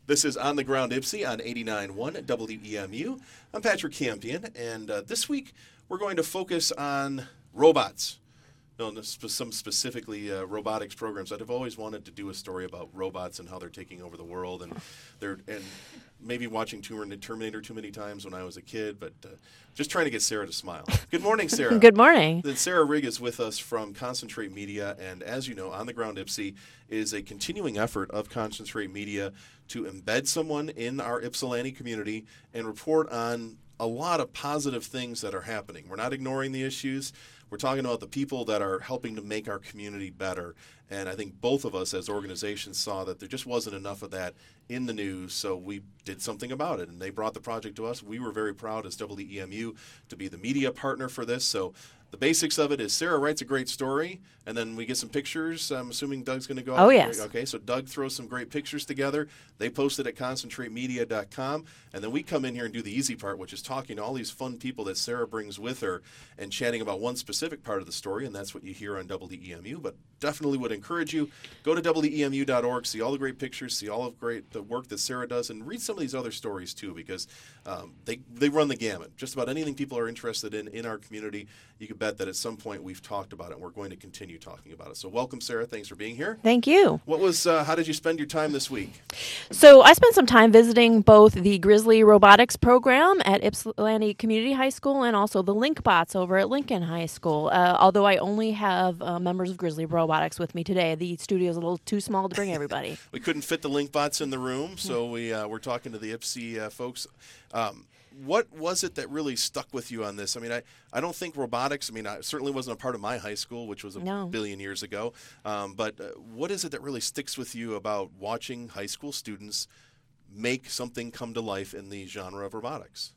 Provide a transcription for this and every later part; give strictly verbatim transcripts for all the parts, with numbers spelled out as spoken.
This is On the Ground Ipsy on eighty-nine point one W E M U. I'm Patrick Campion, and uh, this week we're going to focus on robots. No, no, sp- some specifically uh, robotics programs. I've always wanted to do a story about robots and how they're taking over the world, and they're and maybe watching Terminator too many times when I was a kid, but uh, just trying to get Sarah to smile. Good morning, Sarah. Good morning. Then Sarah Rigg is with us from Concentrate Media, and as you know, On the Ground Ipsy is a continuing effort of Concentrate Media to embed someone in our Ypsilanti community and report on a lot of positive things that are happening. We're not ignoring the issues. We're talking about the people that are helping to make our community better. And I think both of us as organizations saw that there just wasn't enough of that in the news, so we did something about it. And they brought the project to us. We were very proud as W E M U to be the media partner for this. So the basics of it is Sarah writes a great story, and then we get some pictures. I'm assuming Doug's going to go out. Oh, yes. Okay, so Doug throws some great pictures together. They post it at concentrate media dot com, and then we come in here and do the easy part, which is talking to all these fun people that Sarah brings with her and chatting about one specific part of the story, and that's what you hear on W E M U. But definitely would encourage you, go to W E M U dot org, see all the great pictures, see all of great the work that Sarah does, and read some of these other stories too, because um, they, they run the gamut. Just about anything people are interested in in our community, you can bet that at some point we've talked about it, and we're going to continue talking about it. So welcome, Sarah. Thanks for being here. Thank you. What was? Uh, how did you spend your time this week? So I spent some time visiting both the Grizzly Robotics program at Ypsilanti Community High School and also the LinkBots over at Lincoln High School. Uh, although I only have uh, members of Grizzly Robotics with me today, the studio's a little too small to bring everybody. We couldn't fit the LinkBots in the room, so we uh, we're talking to the Ipsy uh, folks. Um, What was it that really stuck with you on this? I mean, I, I don't think robotics, I mean, I certainly wasn't a part of my high school, which was a No. billion years ago. Um, but uh, what is it that really sticks with you about watching high school students make something come to life in the genre of robotics?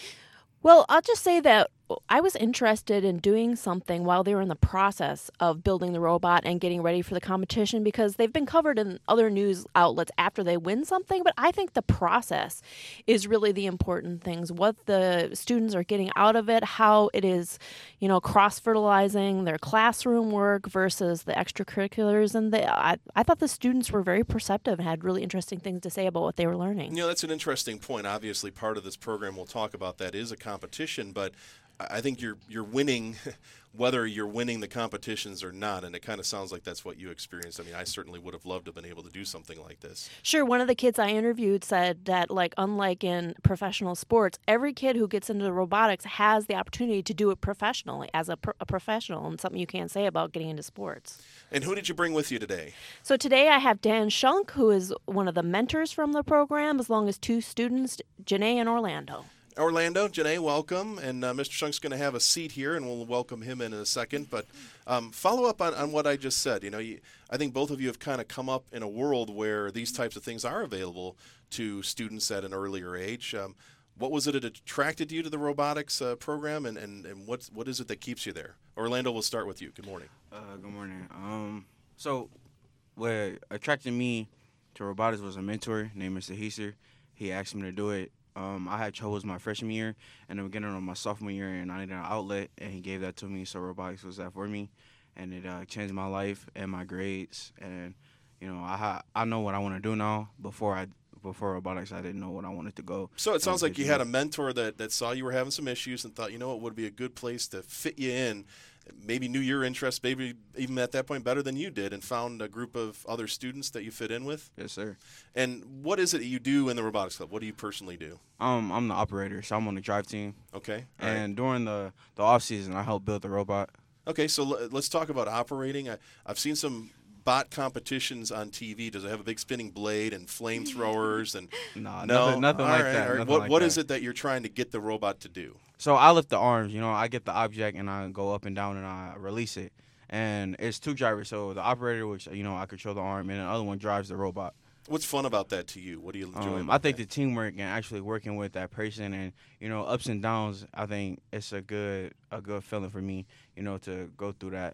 Well, I'll just say that I was interested in doing something while they were in the process of building the robot and getting ready for the competition, because they've been covered in other news outlets after they win something. But I think the process is really the important things, what the students are getting out of it, how it is, you know, cross-fertilizing their classroom work versus the extracurriculars. And they, I, I thought the students were very perceptive and had really interesting things to say about what they were learning. You know, that's an interesting point. Obviously, part of this program we'll talk about that is a competition, but I think you're you're winning whether you're winning the competitions or not, and it kind of sounds like that's what you experienced. I mean, I certainly would have loved to have been able to do something like this. Sure. One of the kids I interviewed said that, like, unlike in professional sports, every kid who gets into robotics has the opportunity to do it professionally as a, pro- a professional, and something you can't say about getting into sports. And who did you bring with you today? So today I have Dan Shunk, who is one of the mentors from the program, as long as two students, Janae and Orlando. Orlando, Janae, welcome. And uh, Mister Shunk's going to have a seat here, and we'll welcome him in, in a second. But um, follow up on, on what I just said. You know, you, I think both of you have kind of come up in a world where these types of things are available to students at an earlier age. Um, what was it that attracted you to the robotics uh, program, and, and, and what, what is it that keeps you there? Orlando, we'll start with you. Good morning. Uh, good morning. Um, so what attracted me to robotics was a mentor named Mister Heiser. He asked me to do it. Um, I had troubles my freshman year and then beginning of my sophomore year, and I needed an outlet, and he gave that to me. So robotics was that for me, and it uh, changed my life and my grades. And you know, I ha- I know what I want to do now. Before I before robotics, I didn't know what I wanted to go. So it sounds like you had a mentor that, that saw you were having some issues and thought, you know, it would be a good place to fit you in. Maybe knew your interests, maybe even at that point better than you did, and found a group of other students that you fit in with? Yes, sir. And what is it that you do in the robotics club? What do you personally do? Um, I'm the operator, so I'm on the drive team. Okay. All And right. during the, the off season, I help build the robot. Okay, so l- let's talk about operating. I, I've seen some bot competitions on T V. Does it have a big spinning blade and flamethrowers? And Nah, no, nothing, nothing All like right, that. all right. nothing What like What that. is it that you're trying to get the robot to do? So I lift the arms, you know, I get the object and I go up and down and I release it. And it's two drivers, so the operator, which, you know, I control the arm, and the other one drives the robot. What's fun about that to you? What do you enjoy Um, about I think that? the teamwork and actually working with that person and, you know, ups and downs, I think it's a good a good feeling for me, you know, to go through that.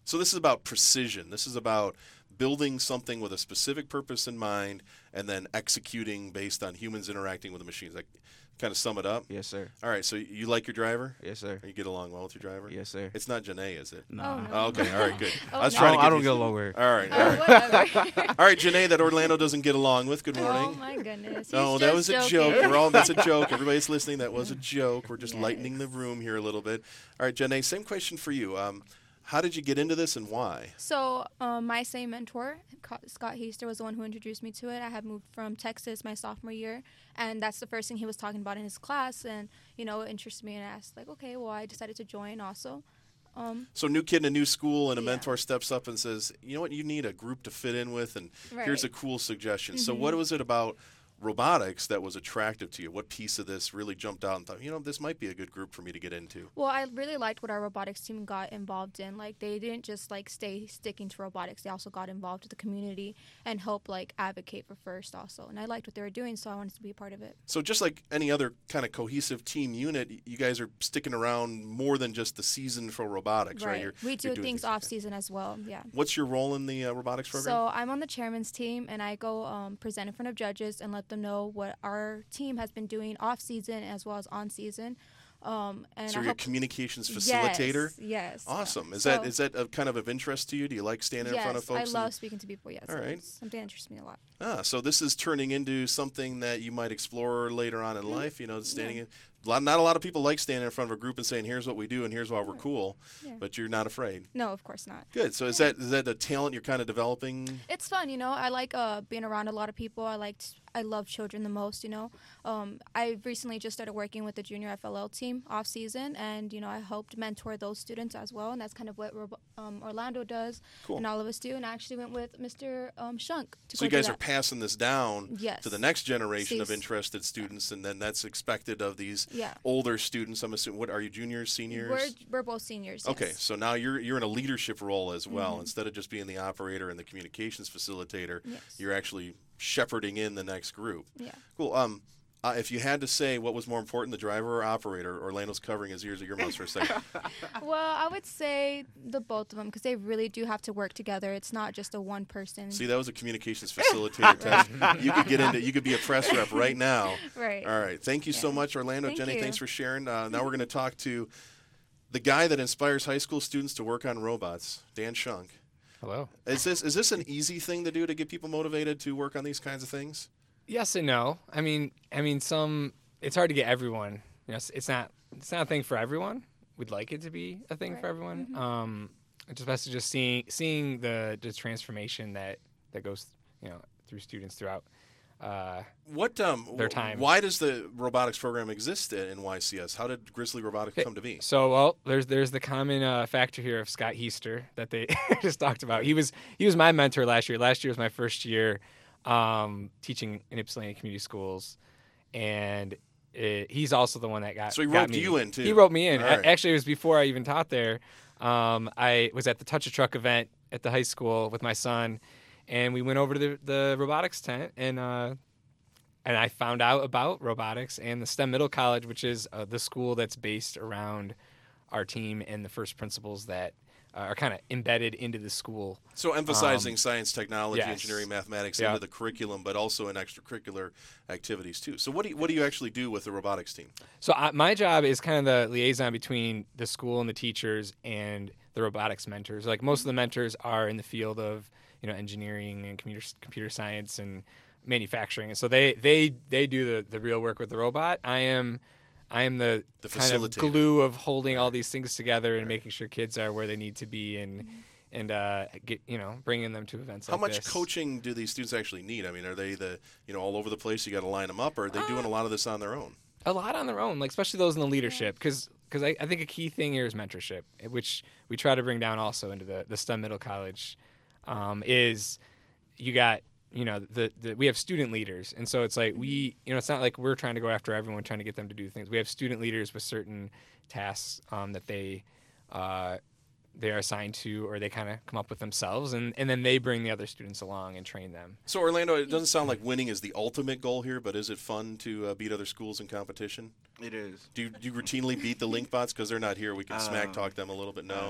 So this is about precision. This is about building something with a specific purpose in mind and then executing based on humans interacting with the machines. Like, kind of sum it up? Yes, sir. All right, so you like your driver? Yes, sir. Or you get along well with your driver? Yes, sir. It's not Janae, is it? No. Oh, no. Oh, okay, all right, good. Oh, I was no. trying to I get don't you- get along with her. All right, all Oh, right. whatever. All right, Janae, that Orlando doesn't get along with. Good morning. Oh my goodness. No, He's that just was a joking. joke. We're all that's a joke. Everybody's listening. That was a joke. We're just lightening the room here a little bit. All right, Janae, same question for you. Um, how did you get into this and why? So um, my same mentor, Co- Scott Heister, was the one who introduced me to it. I had moved from Texas my sophomore year, and that's the first thing he was talking about in his class, and you know, it interested me, and I asked like, okay, well, I decided to join also. Um, So new kid in a new school, and a Yeah. mentor steps up and says, you know what, you need a group to fit in with, and here's a Right. cool suggestion. So Mhm. what was it about robotics that was attractive to you? What piece of this really jumped out and thought, you know, this might be a good group for me to get into? Well, I really liked what our robotics team got involved in. Like, they didn't just like stay sticking to robotics. They also got involved with the community and help like advocate for FIRST also. And I liked what they were doing, so I wanted to be a part of it. So just like any other kind of cohesive team unit, y- you guys are sticking around more than just the season for robotics, right? You're, we you're do doing things like off that. season as well. Yeah. What's your role in the uh, robotics program? So I'm on the chairman's team, and I go um, present in front of judges and let them know what our team has been doing off season as well as on season. Um, and So I you're a help- communications facilitator? Yes. yes. Awesome. Is So- that is that a kind of of interest to you? Do you like standing in front of Yes, folks? I and- love speaking to people. Yes, All right. it's something that interests me a lot. Ah, so this is turning into something that you might explore later on in life. You know, standing. In, a lot, not a lot of people like standing in front of a group and saying, "Here's what we do, and here's why we're cool." Yeah. But you're not afraid. No, of course not. Good. So is that is that a talent you're kind of developing? It's fun, you know. I like uh, being around a lot of people. I liked, I love children the most, you know. Um, I recently just started working with the junior F L L team off season, and you know, I helped mentor those students as well, and that's kind of what Robo- um, Orlando does, Cool. and all of us do. And I actually went with Mister Um, Shunk to So go you do guys are that. passing this down Yes. to the next generation of Sis- interested students, and then that's expected of these Yeah. older students. I'm assuming. What are you, juniors, seniors? We're we're both seniors. Okay, yes. so now you're you're in a leadership role as well. Mhm. Instead of just being the operator and the communications facilitator, Yes. you're actually shepherding in the next group. Yeah. Cool. Um, uh, if you had to say what was more important, the driver or operator, Orlando's covering his ears or your mouth for a second. Well, I would say the both of them because they really do have to work together. It's not just a one person. See, that was a communications facilitator test. You could get into. You could be a press rep right now. Right. All right. Thank you so Yeah. much, Orlando. Thank Jenny, you. thanks for sharing. Uh, now we're going to talk to the guy that inspires high school students to work on robots, Dan Shunk. Hello. Is this is this an easy thing to do to get people motivated to work on these kinds of things? Yes and no. I mean, I mean, some. It's hard to get everyone. You know, it's, it's not. It's not a thing for everyone. We'd like it to be a thing for Right. everyone. Mhm. Um, it's just best to just seeing seeing the the transformation that that goes, you know, through students throughout. Uh, What um Their wh- time. Why does the robotics program exist at N Y C S? How did Grizzly Robotics Okay. come to be? So, well, there's there's the common uh, factor here of Scott Heister that they just talked about. He was he was my mentor last year. Last year was my first year um, teaching in Ypsilanti Community Schools, and it, he's also the one that got. So he got roped me. you in, too. He wrote me in. All A- right. Actually, it was before I even taught there. Um, I was at the Touch a Truck event at the high school with my son, and we went over to the, the robotics tent and. Uh, And I found out about robotics and the STEM Middle College, which is uh, the school that's based around our team and the first principles that uh, are kind of embedded into the school. So emphasizing Um, science, technology, yes. engineering, mathematics Yeah. into the curriculum, but also in extracurricular activities too. So what do you, what do you actually do with the robotics team? So I, my job is kind of the liaison between the school and the teachers and the robotics mentors. Like most of the mentors are in the field of you know engineering and computer computer science and manufacturing, and so they they they do the, the real work with the robot. I am I am the, The kind of facilitator. glue of holding all these things together and making sure kids are where they need to be and Mm-hmm. and uh, get you know bringing them to events. How like much this. coaching do these students actually need? I mean, are they the you know all over the place? You got to line them up, or are they Uh, doing a lot of this on their own? A lot on their own, like especially those in the leadership, because I, I think a key thing here is mentorship, which we try to bring down also into the, the STEM Middle College, um, is you got, you know, the, the we have student leaders. And so it's like we, you know, it's not like we're trying to go after everyone, trying to get them to do things. We have student leaders with certain tasks um, that they uh, they are assigned to or they kind of come up with themselves. And, and then they bring the other students along and train them. So Orlando, it doesn't sound like winning is the ultimate goal here, but is it fun to uh, beat other schools in competition? It is. Do you, do you routinely beat the link bots because they're not here? We can smack Uh, talk them a little bit. No. Uh,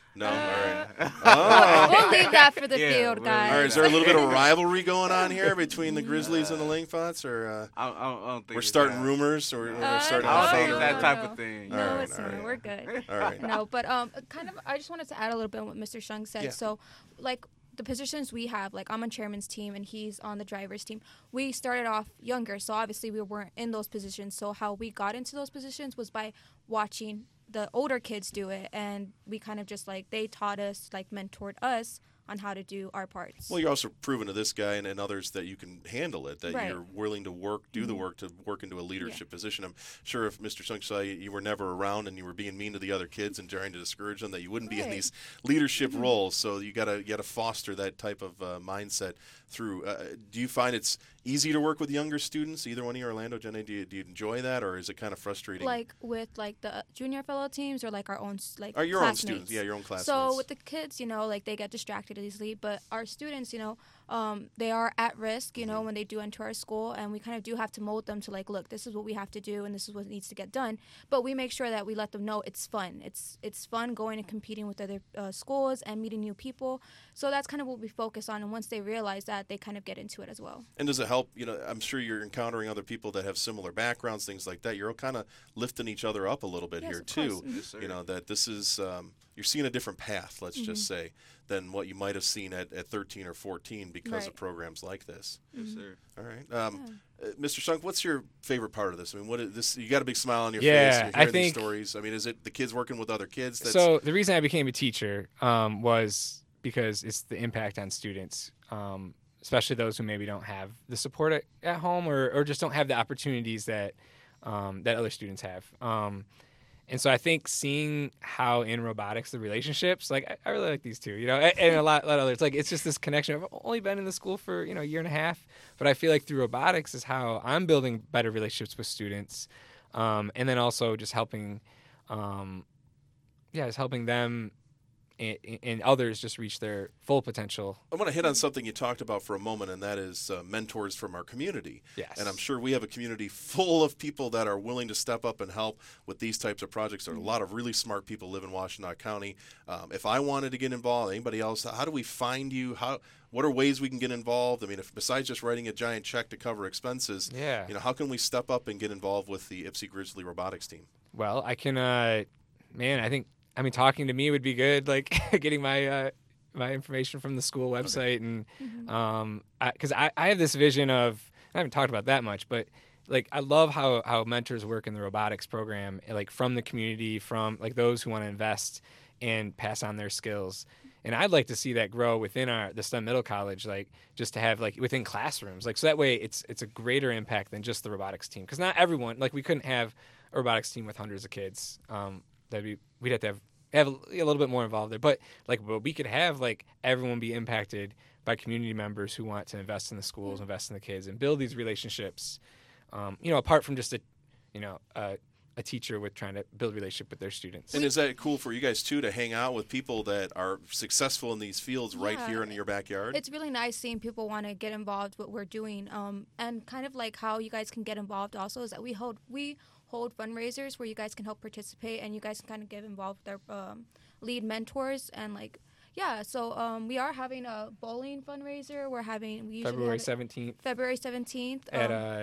No, all right. We'll Oh. leave that for the Yeah, field, we'll guys. All right, is there a little bit of rivalry going on here between the Grizzlies and the Lingfots, or uh, I, I, don't, I don't think we're it's starting that. rumors, or we're Uh, starting I a don't think fight? it's that no, type no. of thing. No, All right, it's all not. right. We're good. All right. No, but um, kind of. I just wanted to add a little bit on what Mister Shung said. Yeah. So, like the positions we have, like I'm on chairman's team and he's on the driver's team. We started off younger, so obviously we weren't in those positions. So how we got into those positions was by watching the older kids do it, and we kind of just like they taught us, like mentored us on how to do our parts. Well, you're also proving to this guy and, and others that you can handle it, that Right. you're willing to work, do the Mhm. work to work into a leadership position. I'm sure if Mister Sung saw you, you were never around and you were being mean to the other kids and trying to discourage them, that you wouldn't be in Right. these leadership Mhm. roles. So you gotta you gotta foster that type of uh, mindset through. Uh, do you find it's easy to work with younger students? Either one of you, Orlando, Jenny, do you, do you enjoy that, or is it kind of frustrating? like with like the junior fellow teams or like our own s- like Or your own classmates. students, yeah, your own classmates. So with the kids, you know, like they get distracted easily, but our students, you know, um, they are at risk, you Mm-hmm. know, when they do enter our school, and we kind of do have to mold them to like, look, this is what we have to do, and this is what needs to get done. But we make sure that we let them know it's fun. It's it's fun going and competing with other uh, schools and meeting new people. So that's kind of what we focus on, and once they realize that, they kind of get into it as well. And does it help? You know, I'm sure you're encountering other people that have similar backgrounds, things like that. You're kind of lifting each other up a little bit Yes, here of course. too. Mhm. Yes, sir. You know that this is um, you're seeing a different path. Let's just Mm-hmm. say than what you might have seen at, at thirteen or fourteen because Right. of programs like this. Yes, sir. All right, um, uh, Mister Shunk, what's your favorite part of this? I mean, what is this? You got a big smile on your Yeah, face. You're I hearing these think- stories. I mean, is it the kids working with other kids? That's, So the reason I became a teacher um, was because it's the impact on students, um, especially those who maybe don't have the support at, at home or, or just don't have the opportunities that um, that other students have. Um, and so I think seeing how in robotics the relationships, like I, I really like these two, you know, and, and a lot, lot of others. Like it's just this connection. I've only been in the school for you know a year and a half, but I feel like through robotics is how I'm building better relationships with students, um, and then also just helping. Um, yeah, it's helping them and, and others just reach their full potential. I want to hit on something you talked about for a moment, and that is uh, mentors from our community. Yes. And I'm sure we have a community full of people that are willing to step up and help with these types of projects. There are a lot of really smart people live in Washtenaw County. Um, if I wanted to get involved, anybody else, how do we find you? How? What are ways we can get involved? I mean, if besides just writing a giant check to cover expenses, Yeah. you know, how can we step up and get involved with the Ypsi Grizzly robotics team? Well, I can, uh, man, I think, I mean, talking to me would be good, like getting my uh, my information from the school website. And um, because I, I, I have this vision of, I haven't talked about that much, but like I love how, how mentors work in the robotics program, like from the community, from like those who want to invest and pass on their skills. And I'd like to see that grow within our the STEM Middle College, like just to have like within classrooms, like so that way it's it's a greater impact than just the robotics team. Because not everyone, like we couldn't have a robotics team with hundreds of kids. Um, that'd be we'd have to have have a, a little bit more involved there. But like but we could have like everyone be impacted by community members who want to invest in the schools, invest in the kids, and build these relationships. Um, you know, apart from just a you know a a teacher with trying to build a relationship with their students. And is that cool for you guys too to hang out with people that are successful in these fields right Yeah. here in your backyard? It's really nice seeing people want to get involved with what we're doing, um, and kind of like how you guys can get involved. Also, is that we hold we hold fundraisers where you guys can help participate, and you guys can kind of get involved with their um, lead mentors and like yeah. So um, we are having a bowling fundraiser. We're having we usually February have it seventeenth February seventeenth at um, uh,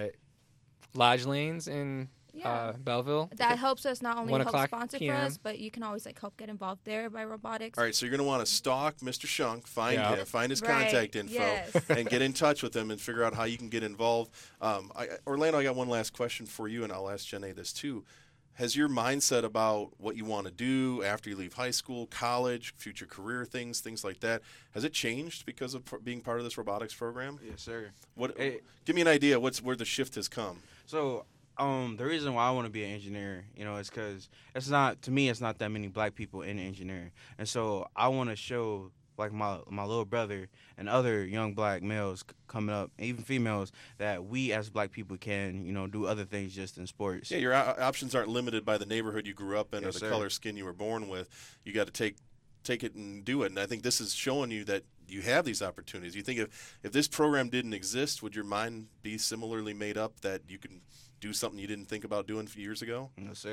Lodge Lanes in yeah. uh, Belleville. That helps us not only one help o'clock sponsor p m. for us, but you can always like help get involved there by robotics. All right, so you're going to want to stalk Mister Shunk, find Yeah. him, find his Right, contact info, yes. and get in touch with him and figure out how you can get involved. Um, I, Orlando, I got one last question for you, and I'll ask Jenny this too. Has your mindset about what you want to do after you leave high school, college, future career things, things like that, has it changed because of p- being part of this robotics program? Yes, sir. What? It- give me an idea. What's where the shift has come? So, um, the reason why I want to be an engineer, you know, is because it's not to me. It's not that many black people in engineering, and so I want to show like my my little brother and other young black males c- coming up, even females, that we as black people can, you know, do other things just in sports. Yeah, your o- options aren't limited by the neighborhood you grew up in Yes, or the sir. color skin you were born with. You got to take take it and do it. And I think this is showing you that you have these opportunities. You think if if this program didn't exist, would your mind be similarly made up that you can do something you didn't think about doing years ago? Yes, sir.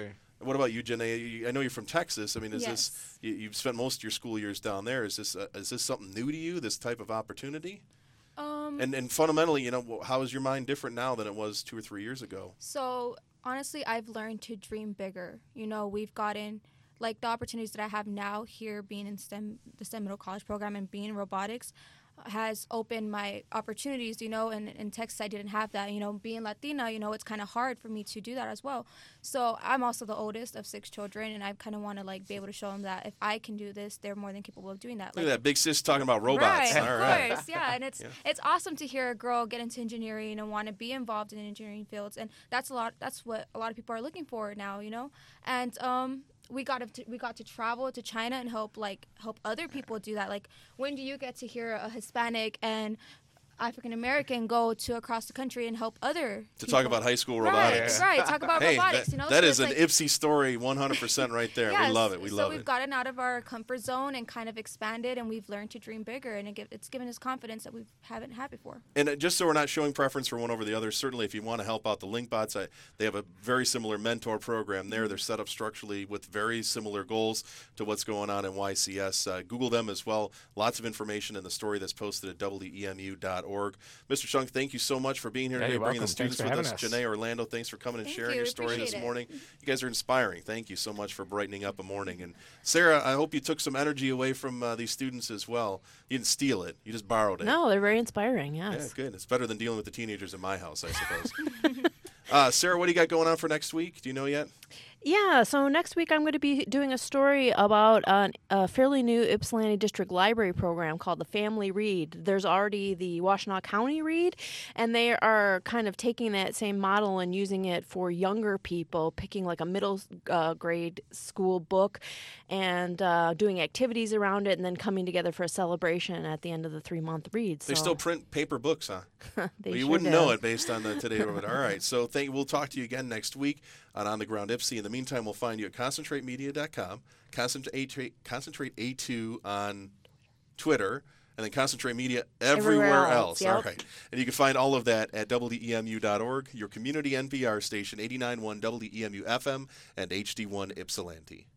What about you, Janae? You- I know you're from Texas. I mean, is Yes. this you, you've spent most of your school years down there? Is this uh, is this something new to you? This type of opportunity? Um, And and fundamentally, you know, wh- how is your mind different now than it was two or three years ago? So honestly, I've learned to dream bigger. You know, we've gotten like the opportunities that I have now here, being in STEM, the STEM Middle College program, and being in robotics, has opened my opportunities. You know, and in Texas I didn't have that. You know, being Latina, you know, it's kind of hard for me to do that as well. So I'm also the oldest of six children, and I kind of want to like be able to show them that if I can do this, they're more than capable of doing that. Look Like, at that big sis talking about robots. Right, All of right. course, yeah, and it's Yeah. it's awesome to hear a girl get into engineering and want to be involved in engineering fields, and that's a lot. That's what a lot of people are looking for now, you know. And um, we got to we got to travel to China and help like help other people do that. Like, when do you get to hear a Hispanic and African American go to across the country and help other To people? talk about high school Right, robotics. right. Talk about Hey, robotics. that, You know, that So is it's an like- Ipsy story one hundred percent right there. Yes, We love it. We so love we've it. gotten out of our comfort zone and kind of expanded, and we've learned to dream bigger, and it give, it's given us confidence that we haven't had before. And uh, just so we're not showing preference for one over the other, certainly if you want to help out the LinkBots, I, they have a very similar mentor program there. They're set up structurally with very similar goals to what's going on in Y C S. Uh, Google them as well. Lots of information in the story that's posted at W E M U dot org. Mister Chung, thank you so much for being here Yeah, today, you're bringing the welcome. Thanks students for with us. having us. Janae, Orlando, thanks for coming and Thank sharing you. your story this Appreciate it. morning. You guys are inspiring. Thank you so much for brightening up a morning. And Sarah, I hope you took some energy away from uh, these students as well. You didn't steal it. You just borrowed it. No, they're very inspiring. Yeah, Yes. good. It's better than dealing with the teenagers in my house, I suppose. uh, Sarah, what do you got going on for next week? Do you know yet? Yeah, so next week I'm going to be doing a story about an, a fairly new Ypsilanti District Library program called the Family Read. There's already the Washtenaw County Read, and they are kind of taking that same model and using it for younger people, picking like a middle uh, grade school book and uh, doing activities around it, and then coming together for a celebration at the end of the three-month read. They so still print paper books, huh? they Well, you sure wouldn't do. know it based on the today. But all right, so thank. We'll talk to you again next week on On the Ground Ipsy. In the meantime, we'll find you at concentrate media dot com, concentrate concentrate A two on Twitter, and then Concentrate Media everywhere, Everywhere else. else, yep. All right, and you can find all of that at W E M U dot org, your community N P R station, eighty-nine point one W E M U F M and H D one Ypsilanti.